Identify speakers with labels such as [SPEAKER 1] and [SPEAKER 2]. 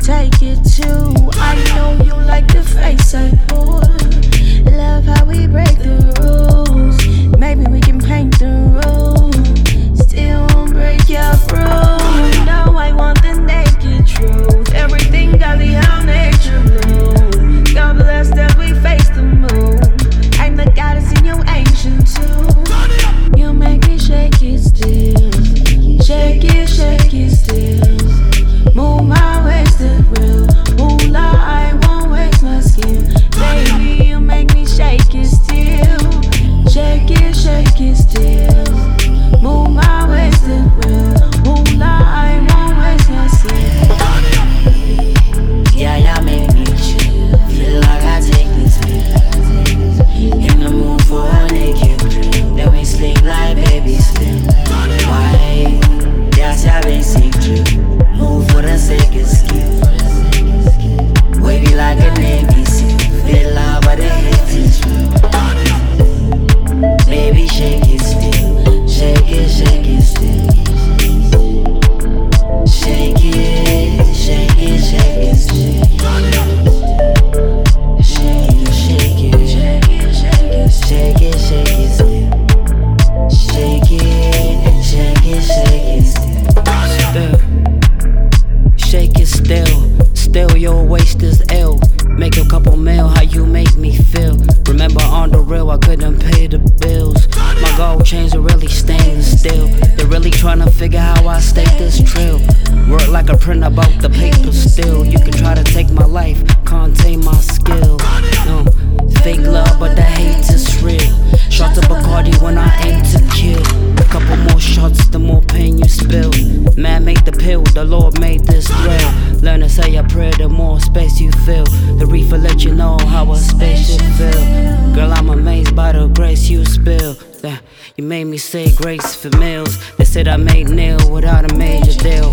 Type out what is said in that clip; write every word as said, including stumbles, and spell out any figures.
[SPEAKER 1] take it too. I know you like the face I pull. Love how we break the rules. Maybe we can paint the room. Still won't break your rules. No, I want the naked truth. Everything got the how nature moves. God bless that we face the moon. I'm the goddess in your ancient tomb. You make me shake it still. Shake it, shake it still. Move my waist to real. Moolah, I won't waste my skill. Baby, you make me shake it still. Shake it, shake it still. Move my waist to real. Moolah, I won't waste my skill.
[SPEAKER 2] Yeah, y'all make me chill. Feel like I take this pill. In the mood for a naked drill. Then we sleep like babies still. Why? That's our basic drill. Move for the sake of skill. Wavy like a Navy SEAL. Feel loud but the hit is real. Baby, shake it still. Shake it, shake it still. Shake it, shake it, shake it still. Shake it, shake it, shake it, shake it, shake it, shake it still. Shake it, shake it, shake it still.
[SPEAKER 3] Still, shake it still. Still, your waist is ill. Make a couple mil, how you make me feel. Remember on the real, I couldn't pay the bills. My gold chains are really stainless steel. They're really trying to figure how I stay this trill. Work like a print about the paper still. You can try to take my life, can't tame my skill. No, fake love, but the hate is real. Shots of Bacardi when I aim to kill. A couple more shots, the more pain you spill. Man made the pill, the Lord made this thrill. Learn to say a prayer, the more space you feel. The reefer let you know how a spaceship feel. Girl, I'm amazed by the grace you spill. Yeah, you made me say grace for meals. They said I made nil without a major deal.